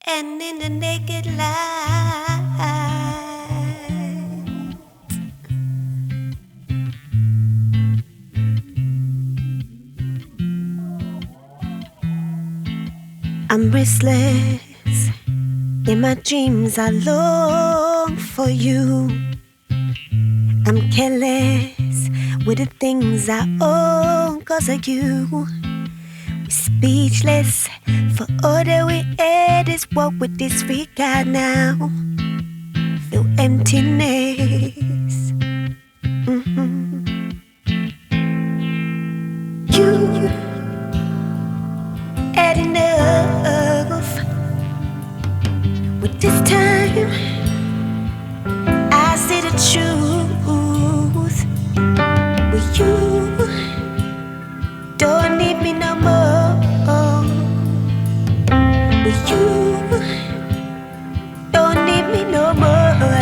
and in the naked light, I'm restless. In my dreams, I long for you. I'm careless with the things I own 'cause of you. We're speechless for all that we had is what we disregard now. Feel emptiness. You had enough. With this time, I see the truth. But you don't need me no more. But you don't need me no more.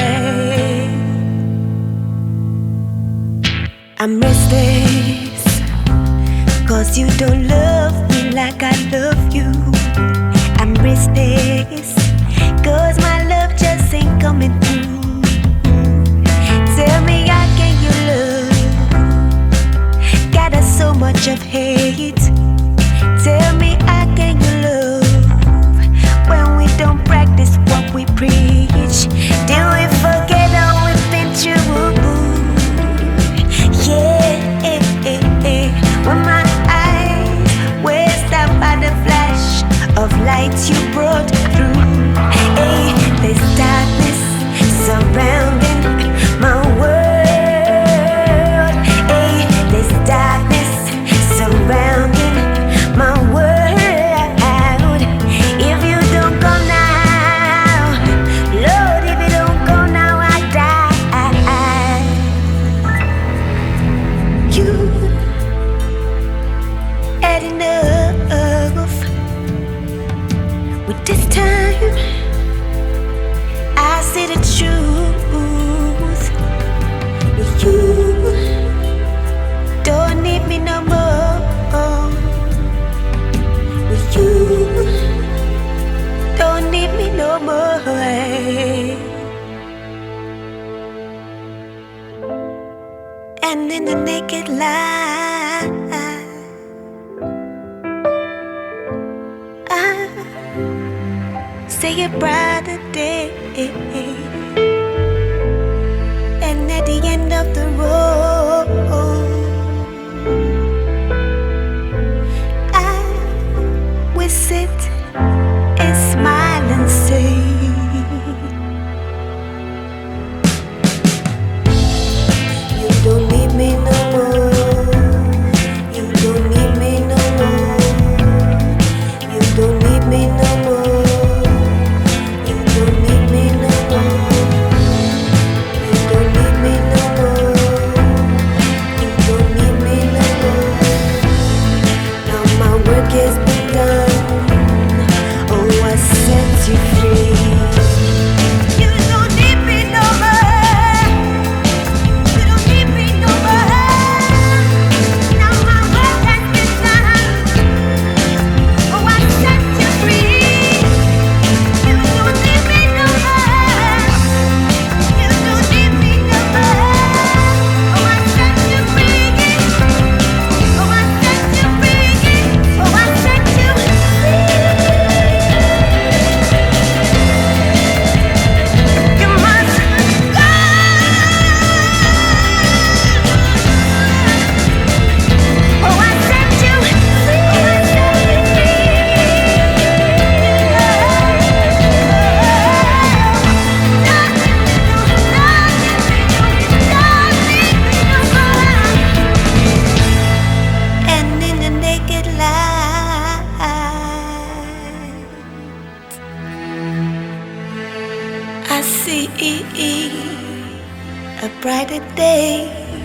I'm restless 'cause you don't love me like I love you. I'm restless 'cause my love just ain't coming through. Tell me how can you love? Got us so much of hate. Tell me how can you love when we don't practice what we preach? Do we forget all we've been through? Yeah, when my eyes were stopped by the flash of light you brought through. Hey, there's darkness surrounding my world. Hey, there's darkness surrounding my world. If you don't go now, Lord, if you don't go now, I die. You had enough. With this time, I see the truth. But you don't need me no more. But you don't need me no more. And in the naked light, I see a brighter day. And at the end of the road, I will sit and smile and say, you don't need me no more. You don't need me no more. You don't need me no more. You don't need me no more. You don't need me no more. You don't need me no more. Now my work has been done. Oh, I set you free. You don't need me no more. You don't need me no more. Now my work has been done. Oh, I set you free. You don't need me no more. You don't need me no more. Oh, I set you free. Oh, I set you free. Oh, I set you free. You must go. Oh, I set you free. Oh, I set you free. And in the naked light, I see a brighter day.